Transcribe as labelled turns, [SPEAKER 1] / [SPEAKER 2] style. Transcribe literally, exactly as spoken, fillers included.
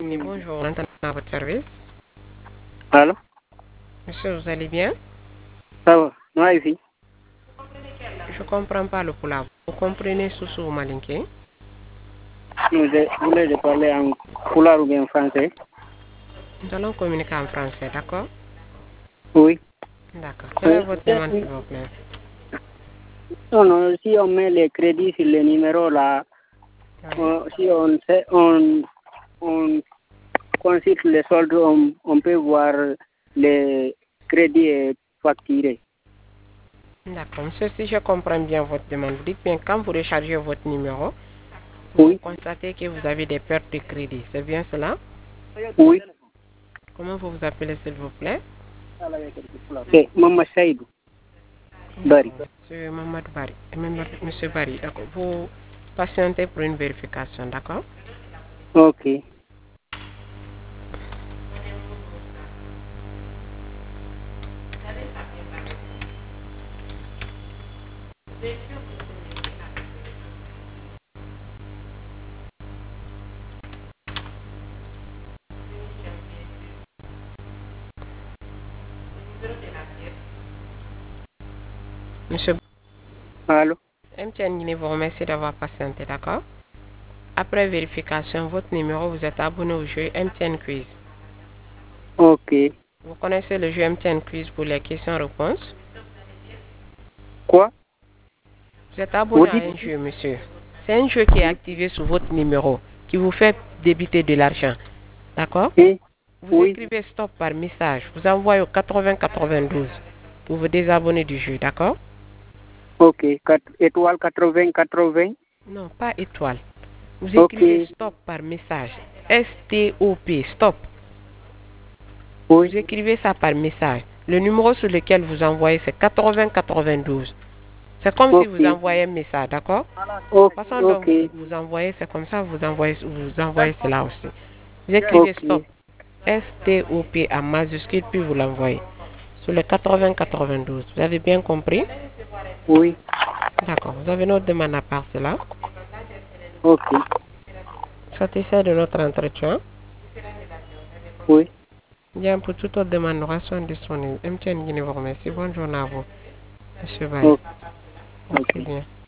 [SPEAKER 1] Oui, bonjour, maintenant à votre service.
[SPEAKER 2] Allô?
[SPEAKER 1] Monsieur, vous allez bien?
[SPEAKER 2] Ça va, moi ici.
[SPEAKER 1] Je comprends pas le pulaar. Vous comprenez Soussou Malinké?
[SPEAKER 2] Nous voulons de parler en pulaar ou bien en français.
[SPEAKER 1] Nous allons communiquer en français, d'accord?
[SPEAKER 2] Oui.
[SPEAKER 1] D'accord. Quelle est votre demande, s'il vous plaît?
[SPEAKER 2] Non, non, si on met les crédits sur les numéros là,
[SPEAKER 1] Oui.
[SPEAKER 2] on- si on, sait- on, on consulte les soldes, on, on peut voir les crédits facturés.
[SPEAKER 1] D'accord. Monsieur, si je comprends bien votre demande, vous dites bien quand vous rechargez votre numéro, vous
[SPEAKER 2] Oui,
[SPEAKER 1] constatez que vous avez des pertes de crédit. C'est bien cela?
[SPEAKER 2] oui.
[SPEAKER 1] Comment vous vous appelez, s'il vous plaît?
[SPEAKER 2] C'est Maman Saïdou. Bari.
[SPEAKER 1] Monsieur Mohamed Bari. Monsieur Bari, d'accord. Vous patientez pour une vérification, d'accord?
[SPEAKER 2] Ok.
[SPEAKER 1] Monsieur
[SPEAKER 2] Allô?
[SPEAKER 1] M T N Guinée vous remercie d'avoir patienté, d'accord? Après vérification, votre numéro, vous êtes abonné au jeu M T N Quiz.
[SPEAKER 2] Ok.
[SPEAKER 1] Vous connaissez le jeu M T N Quiz pour les questions-réponses?
[SPEAKER 2] Quoi?
[SPEAKER 1] Vous êtes
[SPEAKER 2] Vous
[SPEAKER 1] abonné à
[SPEAKER 2] dites?
[SPEAKER 1] un jeu, monsieur. C'est un jeu qui est activé sur votre numéro, qui vous fait débiter de l'argent, d'accord?
[SPEAKER 2] Oui.
[SPEAKER 1] Vous
[SPEAKER 2] Oui.
[SPEAKER 1] écrivez stop par message, vous envoyez au quatre-vingts quatre-vingt-douze pour vous désabonner du jeu, d'accord?
[SPEAKER 2] Ok. Quatre- étoile quatre-vingts quatre-vingts.
[SPEAKER 1] Non, pas étoile. Vous
[SPEAKER 2] Ok.
[SPEAKER 1] écrivez stop par message. S T O P, stop.
[SPEAKER 2] Oui.
[SPEAKER 1] Vous écrivez ça par message. Le numéro sur lequel vous envoyez, c'est quatre-vingts quatre-vingt-douze. C'est comme si vous
[SPEAKER 2] Ok.
[SPEAKER 1] envoyez un message, d'accord?
[SPEAKER 2] Ok.
[SPEAKER 1] La façon dont
[SPEAKER 2] Ok.
[SPEAKER 1] vous, vous envoyez, c'est comme ça, vous envoyez, vous envoyez cela aussi. Vous écrivez
[SPEAKER 2] Ok.
[SPEAKER 1] stop, S T O P en majuscule, puis vous l'envoyez sur le quatre-vingts quatre-vingt-douze. Vous avez bien compris?
[SPEAKER 2] Oui.
[SPEAKER 1] D'accord. Vous avez notre demande à part cela.
[SPEAKER 2] Ok.
[SPEAKER 1] Satisfait de notre entretien.
[SPEAKER 2] Oui.
[SPEAKER 1] Bien, pour toute autre demande, nous restons disponibles. M T N Guinée vous remercie. Bonne journée à vous, Monsieur Baye.
[SPEAKER 2] Ok.
[SPEAKER 1] Merci
[SPEAKER 2] Ok.
[SPEAKER 1] bien.